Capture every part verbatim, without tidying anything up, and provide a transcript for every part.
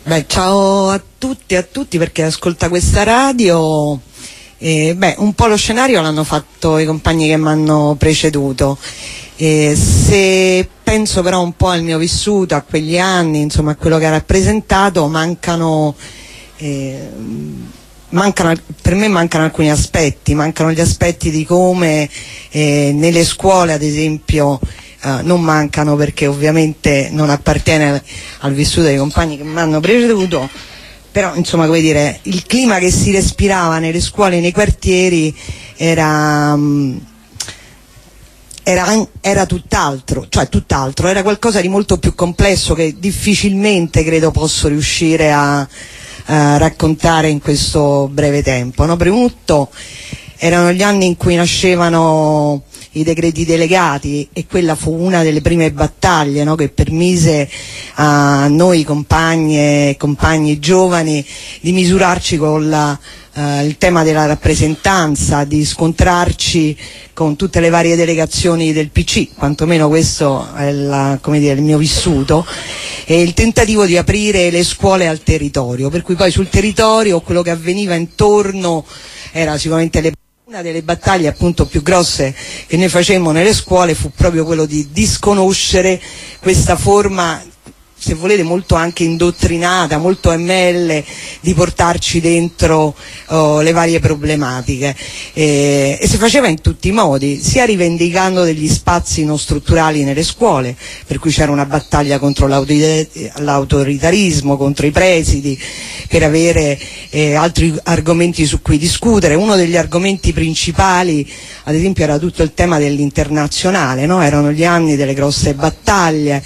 Beh, ciao a tutti e a tutti perché ascolta questa radio. Eh, beh, un po' lo scenario l'hanno fatto i compagni che mi hanno preceduto. Eh, se penso però un po' al mio vissuto, a quegli anni, insomma a quello che ha rappresentato, mancano, eh, mancano per me mancano alcuni aspetti, mancano gli aspetti di come eh, nelle scuole, ad esempio, Uh, non mancano perché ovviamente non appartiene al vissuto dei compagni che mi hanno preceduto, però insomma, come dire, il clima che si respirava nelle scuole, nei quartieri era, um, era, era tutt'altro, cioè tutt'altro, era qualcosa di molto più complesso che difficilmente credo posso riuscire a, a raccontare in questo breve tempo, no? Prima di tutto erano gli anni in cui nascevano i decreti delegati e quella fu una delle prime battaglie, no, che permise a noi compagne e compagni giovani di misurarci con la, uh, il tema della rappresentanza, di scontrarci con tutte le varie delegazioni del P C, quantomeno questo è la, come dire, il mio vissuto, e il tentativo di aprire le scuole al territorio, per cui poi sul territorio quello che avveniva intorno era sicuramente le Una delle battaglie appunto più grosse che noi facemmo nelle scuole fu proprio quello di disconoscere questa forma, se volete molto anche indottrinata, molto M L, di portarci dentro oh, le varie problematiche, e, e si faceva in tutti i modi, sia rivendicando degli spazi non strutturali nelle scuole, per cui c'era una battaglia contro l'autoritarismo, contro i presidi, per avere eh, altri argomenti su cui discutere. Uno degli argomenti principali, ad esempio, era tutto il tema dell'internazionale, no? Erano gli anni delle grosse battaglie,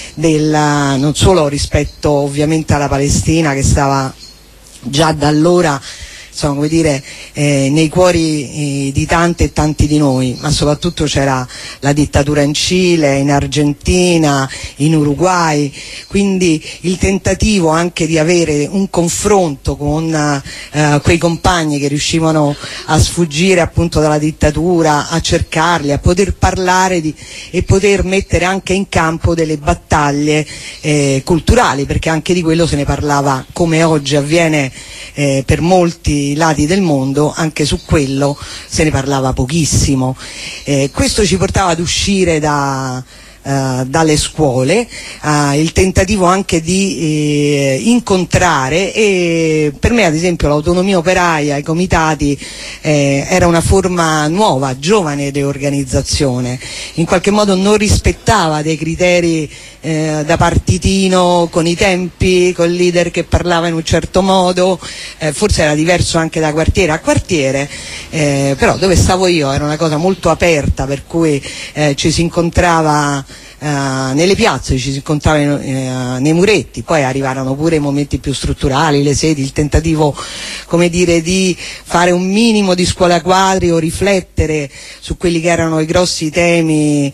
della, non solo rispetto ovviamente alla Palestina, che stava già da allora, insomma, come dire, eh, nei cuori eh, di tante e tanti di noi, ma soprattutto c'era la dittatura in Cile, in Argentina, in Uruguay, quindi il tentativo anche di avere un confronto con eh, quei compagni che riuscivano a sfuggire appunto dalla dittatura, a cercarli, a poter parlare di, e poter mettere anche in campo delle battaglie eh, culturali, perché anche di quello se ne parlava, come oggi avviene eh, per molti lati del mondo, anche su quello se ne parlava pochissimo. Eh, questo ci portava ad uscire da, uh, dalle scuole, uh, il tentativo anche di eh, incontrare, e per me ad esempio l'autonomia operaia, i comitati, eh, era una forma nuova, giovane di organizzazione, in qualche modo non rispettava dei criteri Eh, da partitino, con i tempi, col leader che parlava in un certo modo, eh, forse era diverso anche da quartiere a quartiere, eh, però dove stavo io era una cosa molto aperta, per cui eh, ci si incontrava Uh, nelle piazze, ci si incontrava in, uh, nei muretti, poi arrivarono pure i momenti più strutturali, le sedi, il tentativo, come dire, di fare un minimo di scuola quadri o riflettere su quelli che erano i grossi temi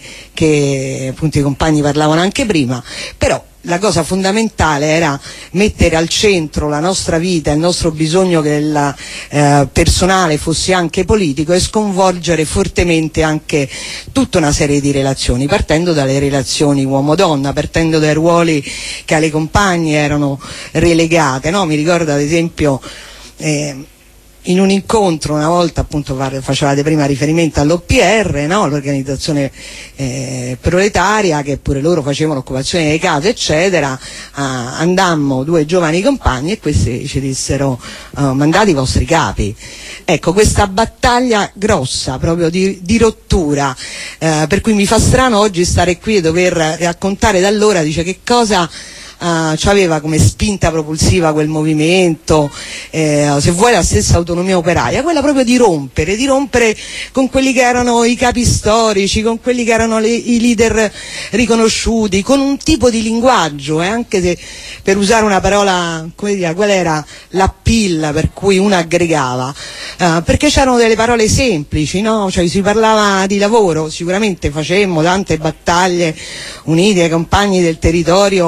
che appunto i compagni parlavano anche prima, però la cosa fondamentale era mettere al centro la nostra vita, il nostro bisogno che il eh, personale fosse anche politico, e sconvolgere fortemente anche tutta una serie di relazioni, partendo dalle relazioni uomo-donna, partendo dai ruoli che alle compagne erano relegate, no? Mi ricordo ad esempio eh, in un incontro una volta, appunto facevate prima riferimento all'O P R, no? L'organizzazione eh, proletaria, che pure loro facevano occupazione delle case eccetera, uh, andammo due giovani compagni e questi ci dissero uh, mandate i vostri capi. Ecco, questa battaglia grossa proprio di, di rottura, uh, per cui mi fa strano oggi stare qui e dover raccontare da allora, dice, che cosa Uh, c'aveva come spinta propulsiva quel movimento, eh, se vuoi la stessa autonomia operaia, quella proprio di rompere, di rompere con quelli che erano i capi storici, con quelli che erano le, i leader riconosciuti, con un tipo di linguaggio, eh, anche se, per usare una parola, come dire, quella era l'appeal per cui uno aggregava, uh, perché c'erano delle parole semplici, no? Cioè si parlava di lavoro, sicuramente facemmo tante battaglie unite ai compagni del territorio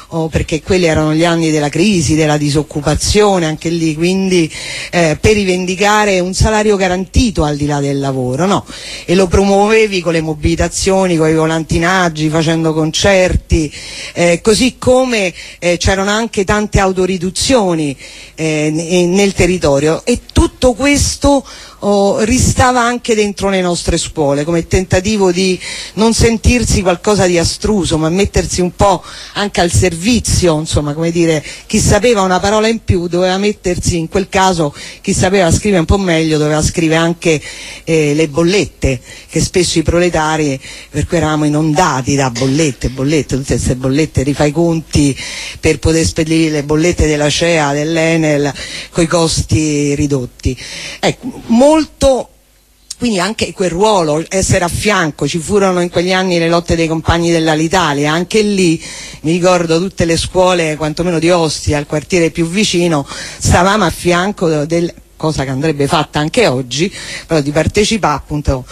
oh, perché quelli erano gli anni della crisi, della disoccupazione, anche lì, quindi eh, per rivendicare un salario garantito al di là del lavoro, no? E lo promuovevi con le mobilitazioni, con i volantinaggi, facendo concerti, eh, così come eh, c'erano anche tante autoriduzioni eh, nel territorio, e tutto questo oh, ristava anche dentro le nostre scuole come tentativo di non sentirsi qualcosa di astruso, ma mettersi un po' anche al servizio, insomma, come dire, chi sapeva una parola in più doveva mettersi, in quel caso chi sapeva scrivere un po' meglio doveva scrivere anche eh, le bollette, che spesso i proletari, per cui eravamo inondati da bollette, bollette, tutte queste bollette, rifai i conti per poter spedire le bollette della C E A, dell'Enel, coi costi ridotti. Ecco, molto, quindi anche quel ruolo, essere a fianco, ci furono in quegli anni le lotte dei compagni dell'Alitalia, anche lì mi ricordo tutte le scuole, quantomeno di Ostia, al quartiere più vicino, stavamo a fianco del, cosa che andrebbe fatta anche oggi, però di partecipare appunto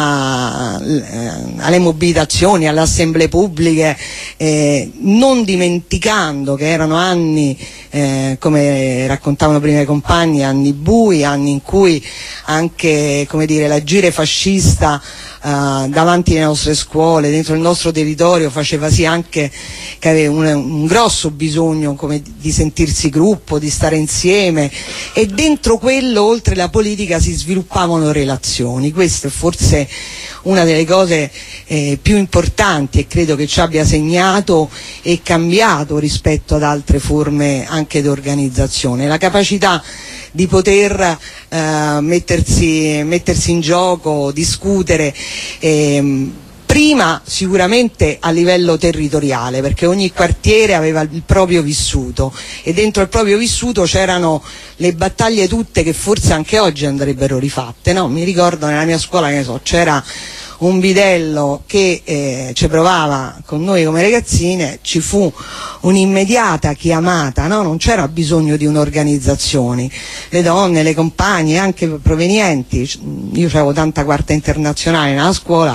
a, alle mobilitazioni, alle assemblee pubbliche, eh, non dimenticando che erano anni, eh, come raccontavano prima i compagni, anni bui, anni in cui anche, come dire, l'agire fascista Uh, davanti alle nostre scuole, dentro il nostro territorio, faceva sì anche che aveva un, un grosso bisogno come di sentirsi gruppo, di stare insieme, e dentro quello, oltre la politica, si sviluppavano relazioni. Questa è forse una delle cose eh, più importanti, e credo che ci abbia segnato e cambiato rispetto ad altre forme anche di organizzazione, la capacità di poter eh, mettersi, mettersi in gioco, discutere, ehm, prima sicuramente a livello territoriale, perché ogni quartiere aveva il proprio vissuto, e dentro il proprio vissuto c'erano le battaglie tutte che forse anche oggi andrebbero rifatte, no? Mi ricordo nella mia scuola, che ne so, c'era un bidello che eh, ci provava con noi come ragazzine, ci fu un'immediata chiamata, no? Non c'era bisogno di un'organizzazione, le donne, le compagne anche provenienti, io avevo tanta quarta internazionale nella scuola,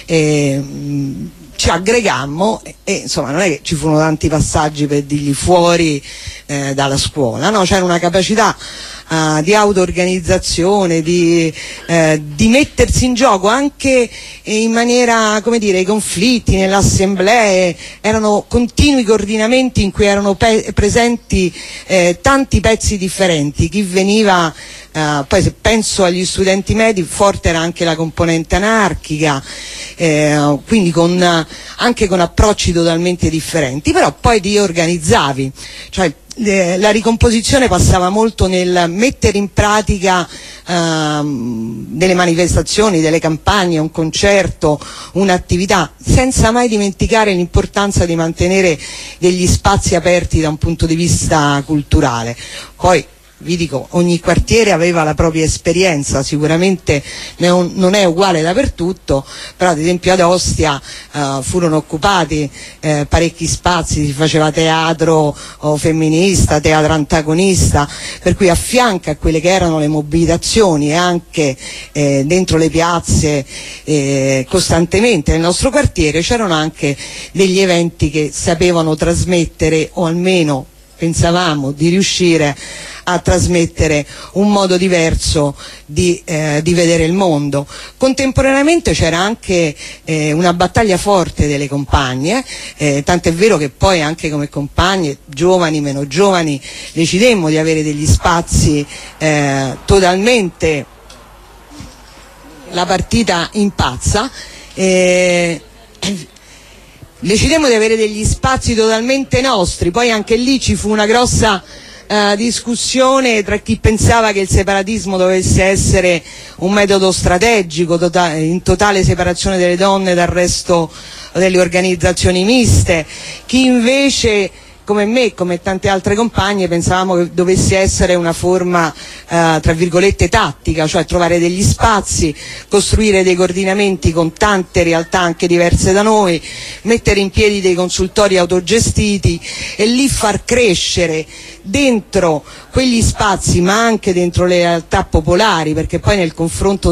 e ci aggregammo, e, e insomma non è che ci furono tanti passaggi per dirgli fuori eh, dalla scuola, no? C'era una capacità Uh, di auto-organizzazione, di, uh, di mettersi in gioco anche in maniera, come dire, i conflitti nelle assemblee erano continui coordinamenti in cui erano pe presenti eh, tanti pezzi differenti. Chi veniva, uh, poi se penso agli studenti medi, forte era anche la componente anarchica, eh, quindi con, uh, anche con approcci totalmente differenti, però poi ti organizzavi, cioè la ricomposizione passava molto nel mettere in pratica ehm, delle manifestazioni, delle campagne, un concerto, un'attività, senza mai dimenticare l'importanza di mantenere degli spazi aperti da un punto di vista culturale. Poi vi dico, ogni quartiere aveva la propria esperienza, sicuramente non è uguale dappertutto, però ad esempio ad Ostia uh, furono occupati eh, parecchi spazi, si faceva teatro oh, femminista, teatro antagonista, per cui a fianco a quelle che erano le mobilitazioni e anche eh, dentro le piazze eh, costantemente nel nostro quartiere c'erano anche degli eventi che sapevano trasmettere, o almeno pensavamo di riuscire a trasmettere un modo diverso di, eh, di vedere il mondo. Contemporaneamente c'era anche eh, una battaglia forte delle compagne, eh, tant'è vero che poi anche come compagne, giovani, meno giovani, decidemmo di avere degli spazi eh, totalmente, la partita impazza, eh, decidemmo di avere degli spazi totalmente nostri, poi anche lì ci fu una grossa Uh, discussione tra chi pensava che il separatismo dovesse essere un metodo strategico tota in totale separazione delle donne dal resto delle organizzazioni miste, chi invece come me, come tante altre compagne, pensavamo che dovesse essere una forma eh, tra virgolette tattica, cioè trovare degli spazi, costruire dei coordinamenti con tante realtà anche diverse da noi, mettere in piedi dei consultori autogestiti e lì far crescere dentro quegli spazi, ma anche dentro le realtà popolari, perché poi nel confronto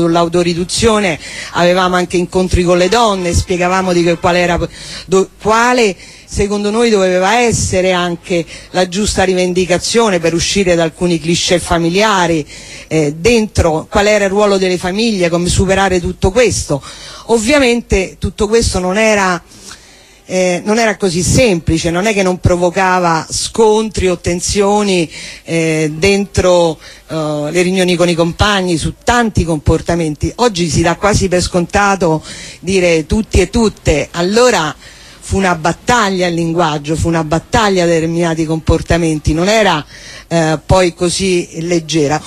sull'autoriduzione avevamo anche incontri con le donne, spiegavamo di che, qual era, do, quale secondo noi doveva essere anche la giusta rivendicazione per uscire da alcuni cliché familiari, eh, dentro qual era il ruolo delle famiglie, come superare tutto questo. Ovviamente tutto questo non era Eh, non era così semplice, non è che non provocava scontri o tensioni eh, dentro uh, le riunioni con i compagni su tanti comportamenti. Oggi si dà quasi per scontato dire tutti e tutte, allora fu una battaglia il linguaggio, fu una battaglia determinati comportamenti, non era eh, poi così leggera.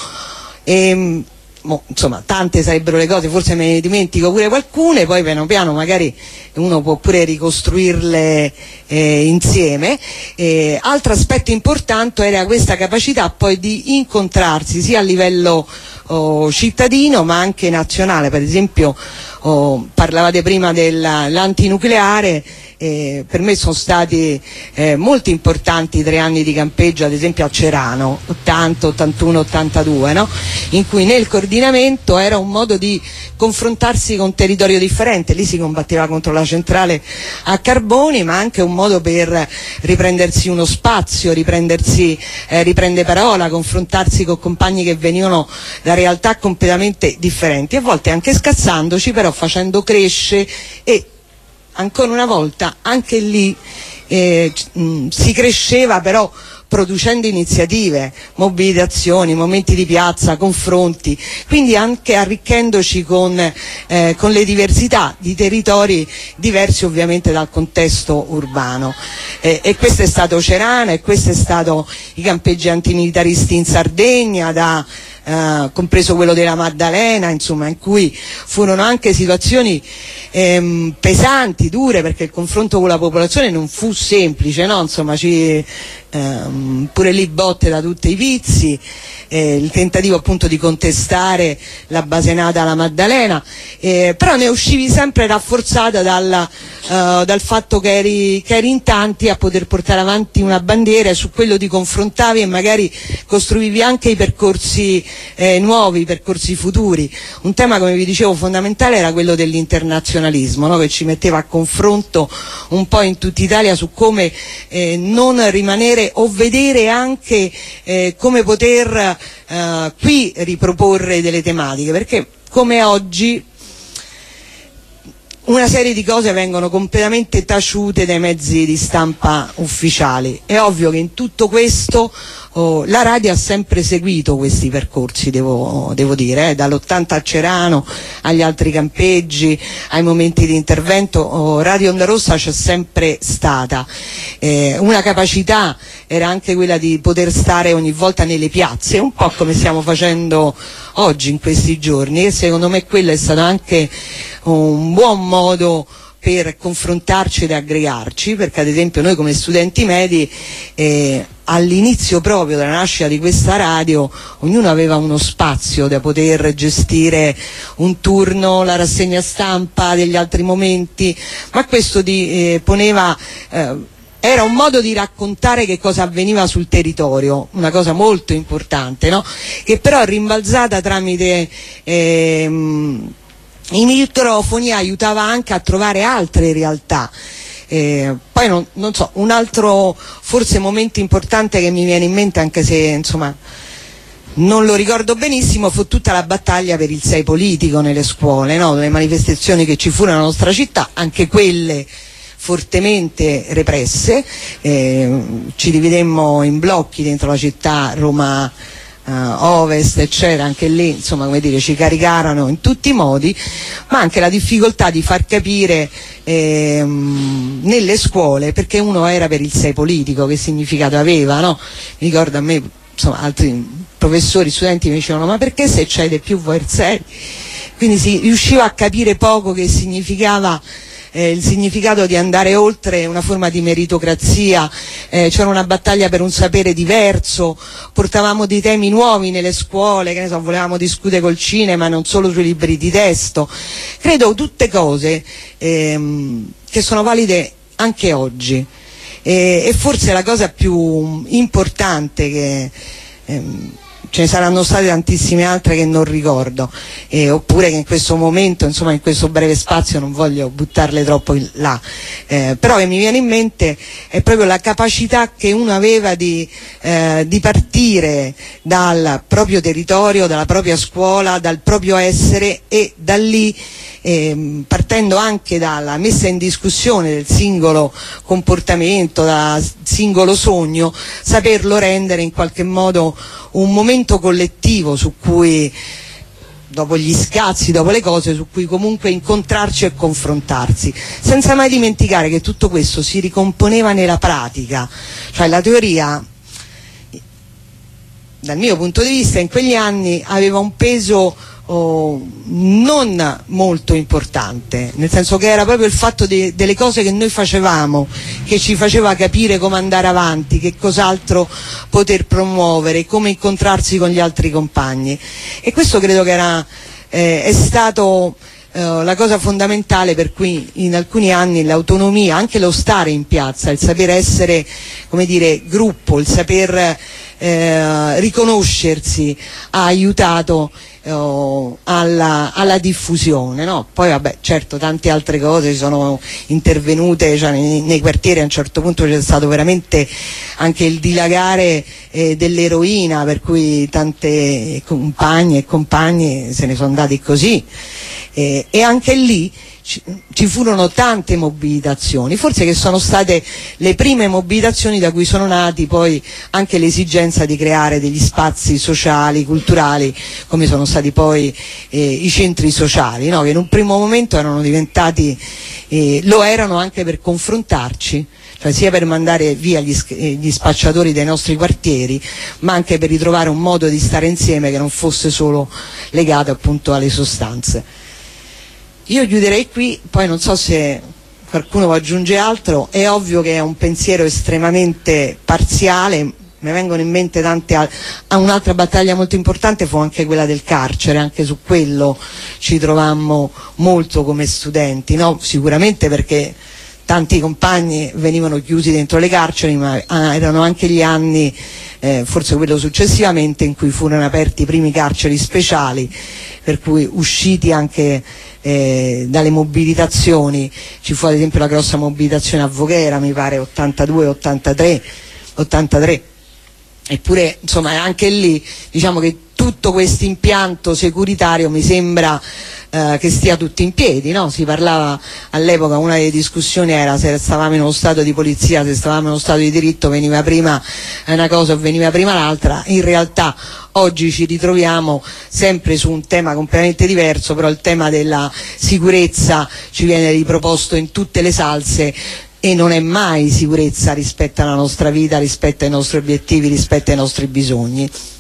E, Mo, insomma, tante sarebbero le cose, forse me ne dimentico pure qualcune, poi piano piano magari uno può pure ricostruirle eh, insieme. Eh, altro aspetto importante era questa capacità poi di incontrarsi sia a livello oh, cittadino ma anche nazionale. Per esempio oh, parlavate prima dell'antinucleare. Eh, per me sono stati eh, molto importanti i tre anni di campeggio, ad esempio a Cerano, ottanta, ottantuno, ottantadue, no? In cui nel coordinamento era un modo di confrontarsi con un territorio differente. Lì si combatteva contro la centrale a carboni, ma anche un modo per riprendersi uno spazio, riprendersi, eh, riprende parola, confrontarsi con compagni che venivano da realtà completamente differenti, a volte anche scazzandoci, però facendo crescere. E ancora una volta anche lì eh, mh, si cresceva, però producendo iniziative, mobilitazioni, momenti di piazza, confronti, quindi anche arricchendoci con, eh, con le diversità di territori diversi ovviamente dal contesto urbano. Eh, e questo è stato Cerano, e questo è stato i campeggi antimilitaristi in Sardegna, da Uh, compreso quello della Maddalena, insomma, in cui furono anche situazioni ehm, pesanti, dure, perché il confronto con la popolazione non fu semplice, no? Insomma, ci, ehm, pure lì botte da tutti i vizi, eh, il tentativo appunto di contestare la basenata alla Maddalena, eh, però ne uscivi sempre rafforzata dal, uh, dal fatto che eri, che eri in tanti a poter portare avanti una bandiera, e su quello ti confrontavi e magari costruivi anche i percorsi Eh, nuovi, percorsi futuri. Un tema, come vi dicevo, fondamentale era quello dell'internazionalismo, no? Che ci metteva a confronto un po' in tutta Italia su come eh, non rimanere, o vedere anche eh, come poter eh, qui riproporre delle tematiche, perché come oggi una serie di cose vengono completamente taciute dai mezzi di stampa ufficiali. È ovvio che in tutto questo oh, la radio ha sempre seguito questi percorsi, devo, devo dire, eh, dall'ottanta a Cerano, agli altri campeggi, ai momenti di intervento, oh, Radio Onda Rossa c'è sempre stata. Eh, una capacità era anche quella di poter stare ogni volta nelle piazze, un po' come stiamo facendo oggi in questi giorni, e secondo me quello è stato anche un buon modo per confrontarci ed aggregarci, perché ad esempio noi come studenti medi eh, all'inizio proprio della nascita di questa radio ognuno aveva uno spazio da poter gestire, un turno, la rassegna stampa, degli altri momenti, ma questo ti eh, poneva eh, era un modo di raccontare che cosa avveniva sul territorio, una cosa molto importante, no? Che però rimbalzata tramite ehm, i microfoni aiutava anche a trovare altre realtà. Eh, poi non, non so, un altro forse momento importante che mi viene in mente, anche se insomma non lo ricordo benissimo, fu tutta la battaglia per il sei politico nelle scuole, no? Le manifestazioni che ci furono nella nostra città, anche quelle fortemente represse, eh, ci dividemmo in blocchi dentro la città, Roma uh, Ovest, eccetera, anche lì insomma, come dire, ci caricarono in tutti i modi, ma anche la difficoltà di far capire ehm, nelle scuole perché uno era per il sei politico, che significato aveva, no? Mi ricordo, a me insomma altri professori, studenti mi dicevano ma perché se c'hai di più vuoi il sei? Quindi si riusciva a capire poco che significava Eh, il significato di andare oltre, una forma di meritocrazia, eh, c'era una battaglia per un sapere diverso, portavamo dei temi nuovi nelle scuole, che ne so, volevamo discutere col cinema, non solo sui libri di testo. Credo tutte cose ehm, che sono valide anche oggi, e, e forse la cosa più importante che, ehm, ce ne saranno state tantissime altre che non ricordo, eh, oppure che in questo momento, insomma in questo breve spazio non voglio buttarle troppo in là, eh, però che mi viene in mente è proprio la capacità che uno aveva di, eh, di partire dal proprio territorio, dalla propria scuola, dal proprio essere, e da lì, eh, partendo anche dalla messa in discussione del singolo comportamento, dal singolo sogno, saperlo rendere in qualche modo un momento collettivo su cui, dopo gli scazzi, dopo le cose, su cui comunque incontrarci e confrontarsi, senza mai dimenticare che tutto questo si ricomponeva nella pratica. Cioè la teoria, dal mio punto di vista, in quegli anni aveva un peso oh, non molto importante, nel senso che era proprio il fatto de, delle cose che noi facevamo che ci faceva capire come andare avanti, che cos'altro poter promuovere, come incontrarsi con gli altri compagni, e questo credo che era, eh, è stato Uh, la cosa fondamentale per cui in alcuni anni l'autonomia, anche lo stare in piazza, il saper essere, come dire, gruppo, il saper eh, riconoscersi ha aiutato uh, alla, alla diffusione, no? Poi vabbè, certo tante altre cose sono intervenute, cioè, nei, nei quartieri a un certo punto c'è stato veramente anche il dilagare eh, dell'eroina, per cui tante compagne e compagni se ne sono andati così. Eh, e anche lì ci, ci furono tante mobilitazioni, forse che sono state le prime mobilitazioni da cui sono nati poi anche l'esigenza di creare degli spazi sociali, culturali, come sono stati poi eh, i centri sociali, no? Che in un primo momento erano diventati, eh, lo erano anche per confrontarci, cioè sia per mandare via gli, gli spacciatori dei nostri quartieri, ma anche per ritrovare un modo di stare insieme che non fosse solo legato appunto alle sostanze. Io chiuderei qui, poi non so se qualcuno può aggiungere altro. È ovvio che è un pensiero estremamente parziale, mi vengono in mente tante altre. Ah, un'altra battaglia molto importante fu anche quella del carcere, anche su quello ci trovammo molto come studenti, no? Sicuramente perché tanti compagni venivano chiusi dentro le carceri, ma erano anche gli anni, eh, forse quello successivamente, in cui furono aperti i primi carceri speciali, per cui usciti anche eh, dalle mobilitazioni, ci fu ad esempio la grossa mobilitazione a Voghera, mi pare ottantadue ottantatré, ottantatre, eppure insomma anche lì diciamo che tutto questo impianto securitario mi sembra eh, che stia tutto in piedi, no? Si parlava all'epoca, una delle discussioni era se stavamo in uno stato di polizia, se stavamo in uno stato di diritto, veniva prima una cosa o veniva prima l'altra. In realtà oggi ci ritroviamo sempre su un tema completamente diverso, però il tema della sicurezza ci viene riproposto in tutte le salse, e non è mai sicurezza rispetto alla nostra vita, rispetto ai nostri obiettivi, rispetto ai nostri bisogni.